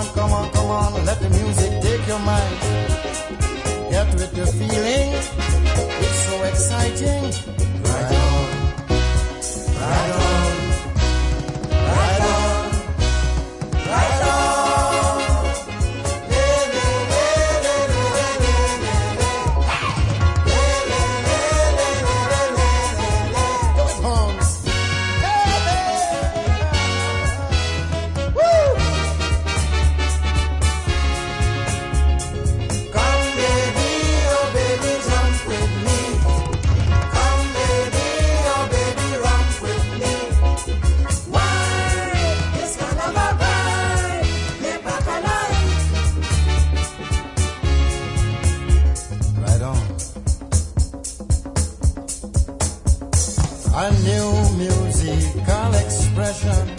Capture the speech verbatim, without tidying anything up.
come on, come on, let the music take your mind. Get with the feeling, it's so exciting. Right on, right on, right on, right on. Le, le, le, le, le, le, le, le. Le, le, le, le, le, le, le, le. Do it, Holmes. Hey, hey. Woo! Come, baby, oh, baby, jump with me. Come, baby, oh, baby, romp with me. Why? It's kind of a ride. Live back alive. Right on. A new musical expression